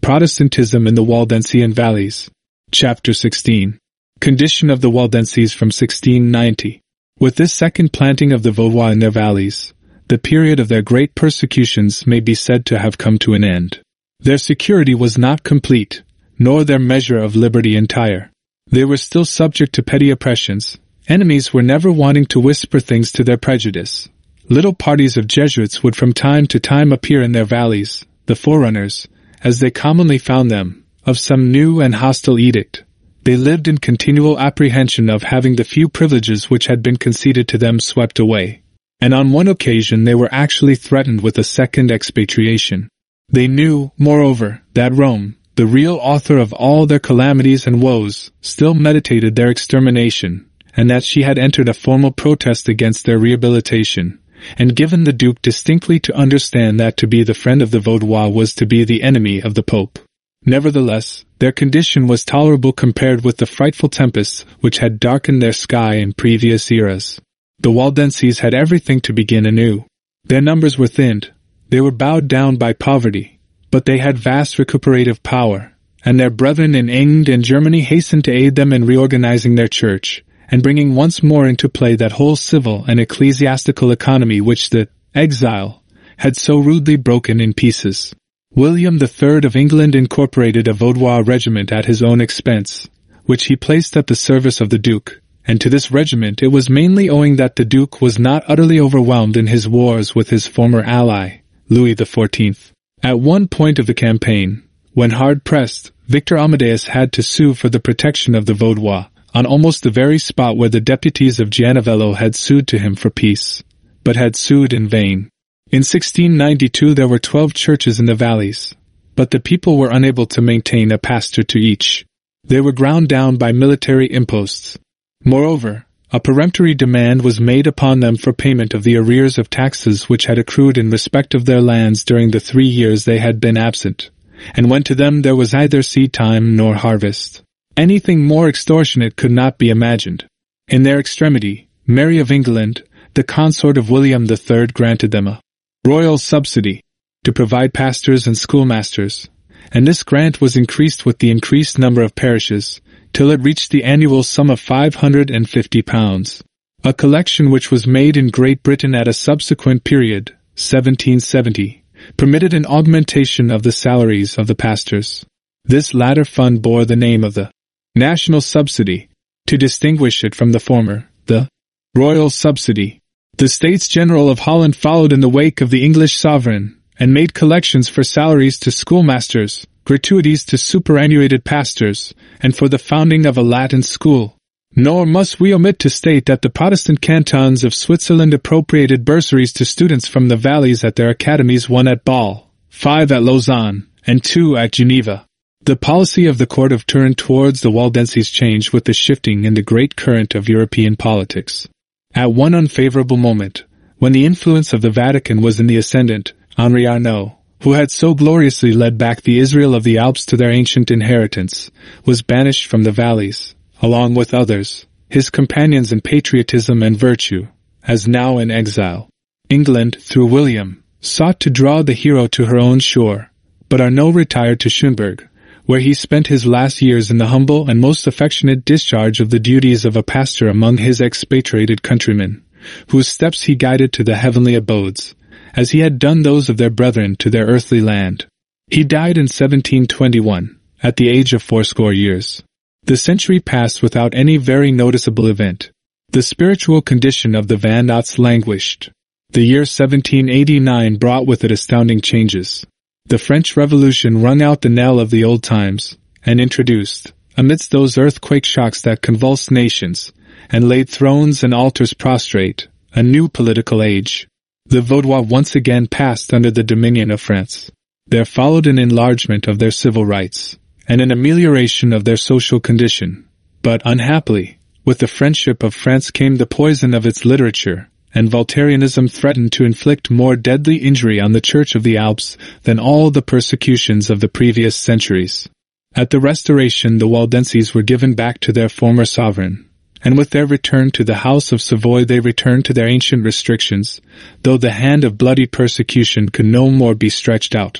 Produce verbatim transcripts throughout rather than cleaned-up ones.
Protestantism in the Waldensian Valleys. Chapter sixteen. Condition of the Waldenses from sixteen ninety. With this second planting of the Vaudois in their valleys, the period of their great persecutions may be said to have come to an end. Their security was not complete, nor their measure of liberty entire. They were still subject to petty oppressions. Enemies were never wanting to whisper things to their prejudice. Little parties of Jesuits would from time to time appear in their valleys, the forerunners, as they commonly found them, of some new and hostile edict. They lived in continual apprehension of having the few privileges which had been conceded to them swept away. And on one occasion they were actually threatened with a second expatriation. They knew, moreover, that Rome, the real author of all their calamities and woes, still meditated their extermination, and that she had entered a formal protest against their rehabilitation, and given the Duke distinctly to understand that to be the friend of the Vaudois was to be the enemy of the Pope. Nevertheless, their condition was tolerable compared with the frightful tempests which had darkened their sky in previous eras. The Waldenses had everything to begin anew. Their numbers were thinned, they were bowed down by poverty, but they had vast recuperative power, and their brethren in England and Germany hastened to aid them in reorganizing their church, and bringing once more into play that whole civil and ecclesiastical economy which the exile had so rudely broken in pieces. William the Third of England incorporated a Vaudois regiment at his own expense, which he placed at the service of the Duke, and to this regiment it was mainly owing that the Duke was not utterly overwhelmed in his wars with his former ally, Louis the Fourteenth. At one point of the campaign, when hard pressed, Victor Amadeus had to sue for the protection of the Vaudois, on almost the very spot where the deputies of Giannivello had sued to him for peace, but had sued in vain. In sixteen ninety-two there were twelve churches in the valleys, but the people were unable to maintain a pastor to each. They were ground down by military imposts. Moreover, a peremptory demand was made upon them for payment of the arrears of taxes which had accrued in respect of their lands during the three years they had been absent, and when to them there was neither seed time nor harvest. Anything more extortionate could not be imagined. In their extremity, Mary of England, the consort of William the Third, granted them a royal subsidy to provide pastors and schoolmasters, and this grant was increased with the increased number of parishes, till it reached the annual sum of five hundred and fifty pounds. A collection which was made in Great Britain at a subsequent period, seventeen seventy, permitted an augmentation of the salaries of the pastors. This latter fund bore the name of the National Subsidy, to distinguish it from the former, the Royal Subsidy. The States General of Holland followed in the wake of the English sovereign, and made collections for salaries to schoolmasters, gratuities to superannuated pastors, and for the founding of a Latin school. Nor must we omit to state that the Protestant cantons of Switzerland appropriated bursaries to students from the valleys at their academies, one at Bâle, five at Lausanne, and two at Geneva. The policy of the court of Turin towards the Waldenses changed with the shifting in the great current of European politics. At one unfavorable moment, when the influence of the Vatican was in the ascendant, Henri Arnaud, who had so gloriously led back the Israel of the Alps to their ancient inheritance, was banished from the valleys, along with others, his companions in patriotism and virtue, as now in exile. England, through William, sought to draw the hero to her own shore, but Arnaud retired to Schönberg, where he spent his last years in the humble and most affectionate discharge of the duties of a pastor among his expatriated countrymen, whose steps he guided to the heavenly abodes, as he had done those of their brethren to their earthly land. He died in seventeen twenty-one, at the age of fourscore years. The century passed without any very noticeable event. The spiritual condition of the Van Ots languished. The year seventeen eighty-nine brought with it astounding changes. The French Revolution rung out the knell of the old times, and introduced, amidst those earthquake shocks that convulsed nations, and laid thrones and altars prostrate, a new political age. The Vaudois once again passed under the dominion of France. There followed an enlargement of their civil rights, and an amelioration of their social condition. But, unhappily, with the friendship of France came the poison of its literature, and Voltairianism threatened to inflict more deadly injury on the Church of the Alps than all the persecutions of the previous centuries. At the Restoration the Waldenses were given back to their former sovereign, and with their return to the House of Savoy they returned to their ancient restrictions, though the hand of bloody persecution could no more be stretched out.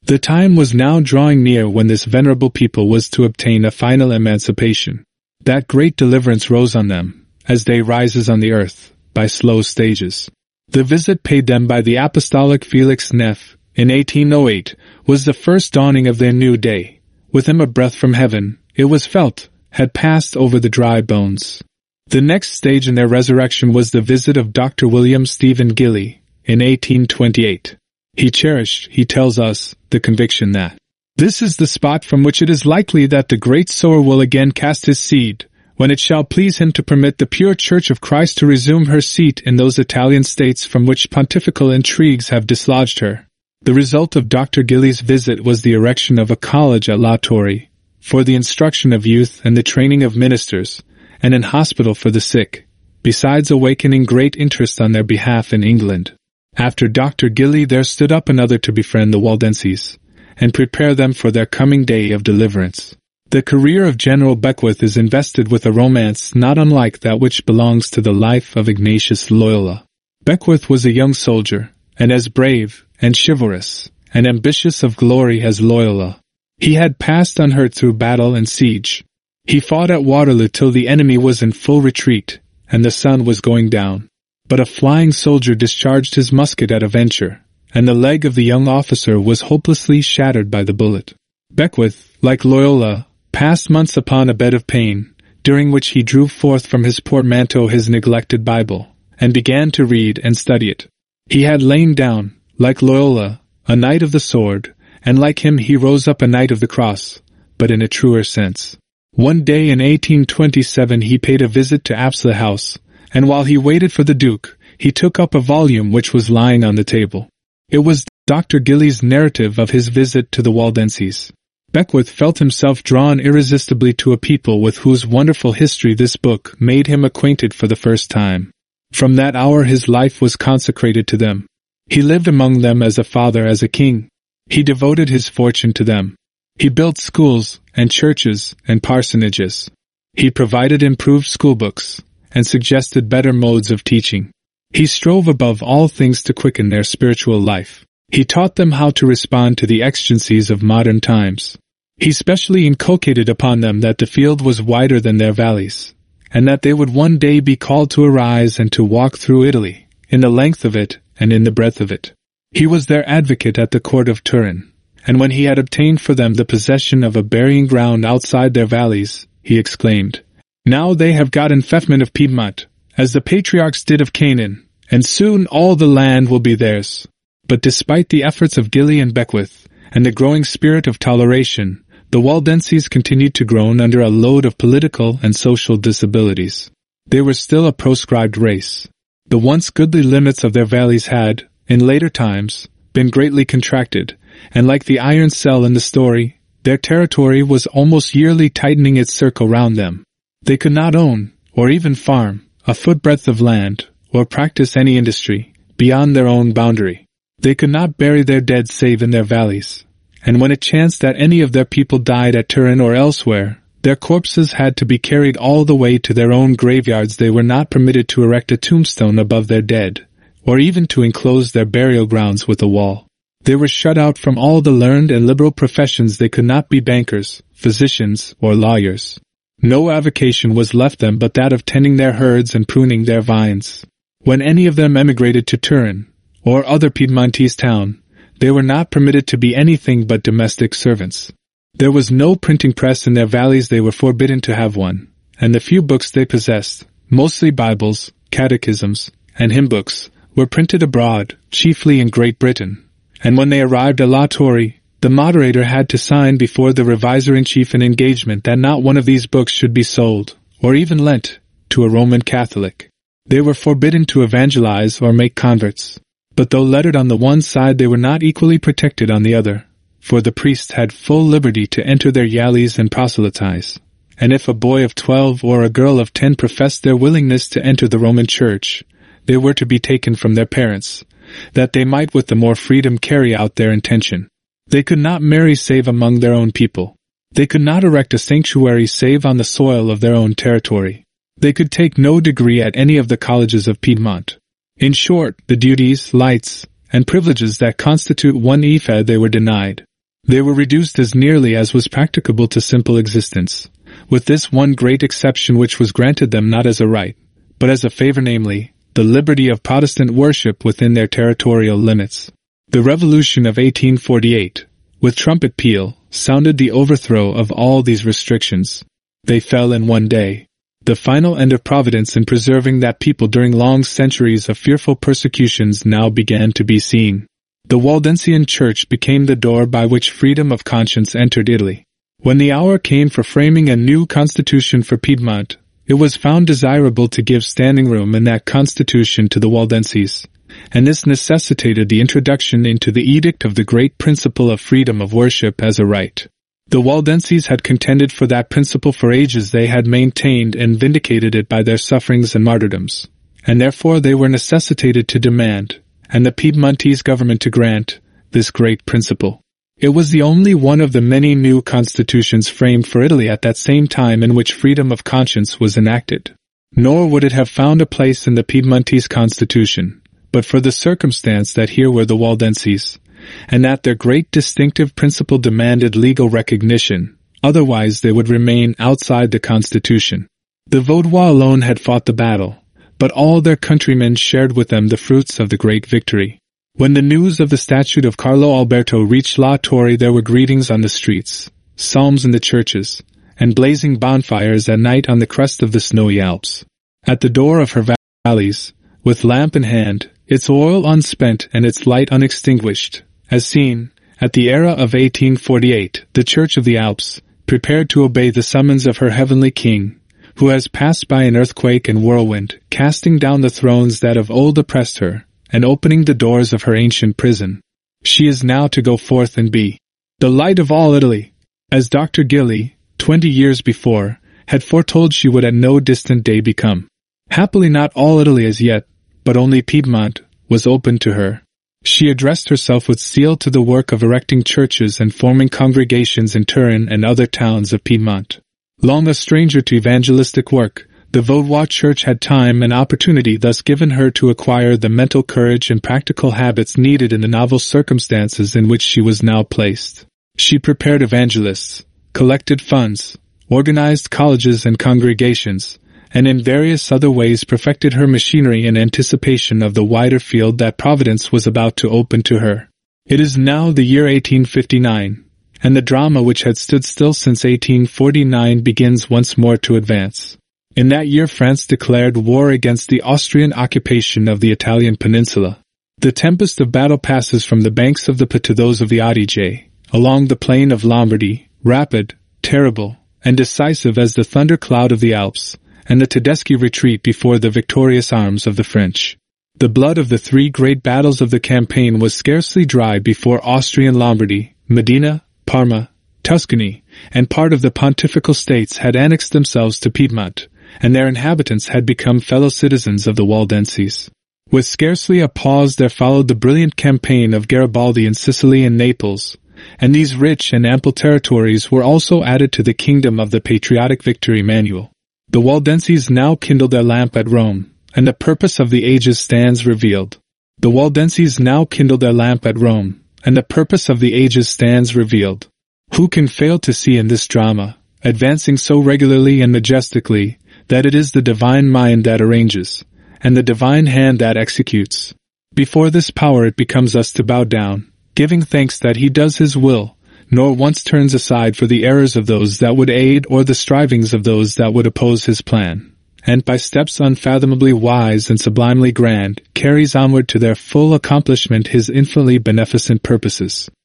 The time was now drawing near when this venerable people was to obtain a final emancipation. That great deliverance rose on them, as day rises on the earth, by slow stages. The visit paid them by the apostolic Felix Neff, in eighteen oh eight, was the first dawning of their new day. With him a breath from heaven, it was felt, had passed over the dry bones. The next stage in their resurrection was the visit of Doctor William Stephen Gilly, in eighteen twenty-eight. He cherished, he tells us, the conviction that this is the spot from which it is likely that the great sower will again cast his seed, when it shall please him to permit the pure Church of Christ to resume her seat in those Italian states from which pontifical intrigues have dislodged her. The result of Doctor Gilly's visit was the erection of a college at La Torre, for the instruction of youth and the training of ministers, and an hospital for the sick, besides awakening great interest on their behalf in England. After Doctor Gilly there stood up another to befriend the Waldenses, and prepare them for their coming day of deliverance. The career of General Beckwith is invested with a romance not unlike that which belongs to the life of Ignatius Loyola. Beckwith was a young soldier, and as brave, and chivalrous, and ambitious of glory as Loyola. He had passed unhurt through battle and siege. He fought at Waterloo till the enemy was in full retreat, and the sun was going down. But a flying soldier discharged his musket at a venture, and the leg of the young officer was hopelessly shattered by the bullet. Beckwith, like Loyola, passed months upon a bed of pain, during which he drew forth from his portmanteau his neglected Bible, and began to read and study it. He had lain down, like Loyola, a knight of the sword, and like him he rose up a knight of the cross, but in a truer sense. One day in eighteen twenty-seven he paid a visit to Apsley House, and while he waited for the Duke, he took up a volume which was lying on the table. It was Doctor Gilly's narrative of his visit to the Waldenses. Beckwith felt himself drawn irresistibly to a people with whose wonderful history this book made him acquainted for the first time. From that hour his life was consecrated to them. He lived among them as a father, as a king. He devoted his fortune to them. He built schools, and churches, and parsonages. He provided improved schoolbooks, and suggested better modes of teaching. He strove above all things to quicken their spiritual life. He taught them how to respond to the exigencies of modern times. He specially inculcated upon them that the field was wider than their valleys, and that they would one day be called to arise and to walk through Italy, in the length of it and in the breadth of it. He was their advocate at the court of Turin, and when he had obtained for them the possession of a burying ground outside their valleys, he exclaimed, "Now they have got enfeoffment of Piedmont, as the patriarchs did of Canaan, and soon all the land will be theirs." But despite the efforts of Gilly and Beckwith, and the growing spirit of toleration, the Waldenses continued to groan under a load of political and social disabilities. They were still a proscribed race. The once goodly limits of their valleys had, in later times, been greatly contracted, and like the iron cell in the story, their territory was almost yearly tightening its circle round them. They could not own, or even farm, a footbreadth of land, or practice any industry, beyond their own boundary. They could not bury their dead save in their valleys, and when it chanced that any of their people died at Turin or elsewhere, their corpses had to be carried all the way to their own graveyards. They were not permitted to erect a tombstone above their dead, or even to enclose their burial grounds with a wall. They were shut out from all the learned and liberal professions. They could not be bankers, physicians, or lawyers. No avocation was left them but that of tending their herds and pruning their vines. When any of them emigrated to Turin, or other Piedmontese town, they were not permitted to be anything but domestic servants. There was no printing press in their valleys. They were forbidden to have one, and the few books they possessed, mostly Bibles, catechisms, and hymn books, were printed abroad, chiefly in Great Britain. And when they arrived at La Torre, the moderator had to sign before the revisor-in-chief an engagement that not one of these books should be sold, or even lent, to a Roman Catholic. They were forbidden to evangelize or make converts. But though lettered on the one side, they were not equally protected on the other, for the priests had full liberty to enter their yallies and proselytize. And if a boy of twelve or a girl of ten professed their willingness to enter the Roman Church, they were to be taken from their parents, that they might with the more freedom carry out their intention. They could not marry save among their own people. They could not erect a sanctuary save on the soil of their own territory. They could take no degree at any of the colleges of Piedmont. In short, the duties, lights, and privileges that constitute one ephod they were denied. They were reduced as nearly as was practicable to simple existence, with this one great exception which was granted them not as a right, but as a favor, namely, the liberty of Protestant worship within their territorial limits. The Revolution of eighteen forty-eight, with trumpet peal, sounded the overthrow of all these restrictions. They fell in one day. The final end of Providence in preserving that people during long centuries of fearful persecutions now began to be seen. The Waldensian Church became the door by which freedom of conscience entered Italy. When the hour came for framing a new constitution for Piedmont, it was found desirable to give standing room in that constitution to the Waldenses, and this necessitated the introduction into the edict of the great principle of freedom of worship as a right. The Waldenses had contended for that principle for ages. They had maintained and vindicated it by their sufferings and martyrdoms, and therefore they were necessitated to demand, and the Piedmontese government to grant, this great principle. It was the only one of the many new constitutions framed for Italy at that same time in which freedom of conscience was enacted. Nor would it have found a place in the Piedmontese constitution, but for the circumstance that here were the Waldenses, and that their great distinctive principle demanded legal recognition, otherwise they would remain outside the constitution. The Vaudois alone had fought the battle, but all their countrymen shared with them the fruits of the great victory. When the news of the statute of Carlo Alberto reached La Torre, there were greetings on the streets, psalms in the churches, and blazing bonfires at night on the crest of the snowy Alps. At the door of her valleys, with lamp in hand, its oil unspent and its light unextinguished, as seen, at the era of eighteen forty-eight, the Church of the Alps, prepared to obey the summons of her heavenly King, who has passed by an earthquake and whirlwind, casting down the thrones that of old oppressed her, and opening the doors of her ancient prison. She is now to go forth and be the light of all Italy, as Doctor Gilly, twenty years before, had foretold she would at no distant day become. Happily not all Italy as yet, but only Piedmont, was open to her. She addressed herself with zeal to the work of erecting churches and forming congregations in Turin and other towns of Piedmont. Long a stranger to evangelistic work, the Vaudois Church had time and opportunity thus given her to acquire the mental courage and practical habits needed in the novel circumstances in which she was now placed. She prepared evangelists, collected funds, organized colleges and congregations, and in various other ways perfected her machinery in anticipation of the wider field that Providence was about to open to her. It is now the year eighteen fifty-nine, and the drama which had stood still since eighteen forty-nine begins once more to advance. In that year France declared war against the Austrian occupation of the Italian peninsula. The tempest of battle passes from the banks of the Po to those of the Adige, along the plain of Lombardy, rapid, terrible, and decisive as the thundercloud of the Alps, and the Tedeschi retreat before the victorious arms of the French. The blood of the three great battles of the campaign was scarcely dry before Austrian Lombardy, Modena, Parma, Tuscany, and part of the Pontifical States had annexed themselves to Piedmont, and their inhabitants had become fellow citizens of the Waldenses. With scarcely a pause there followed the brilliant campaign of Garibaldi in Sicily and Naples, and these rich and ample territories were also added to the kingdom of the patriotic Victor Emmanuel. The Waldenses now kindled their lamp at Rome, and the purpose of the ages stands revealed. The Waldenses now kindled their lamp at Rome, and the purpose of the ages stands revealed. Who can fail to see in this drama, advancing so regularly and majestically, that it is the divine mind that arranges, and the divine hand that executes? Before this power it becomes us to bow down, giving thanks that he does his will, nor once turns aside for the errors of those that would aid or the strivings of those that would oppose his plan, and by steps unfathomably wise and sublimely grand, carries onward to their full accomplishment his infinitely beneficent purposes.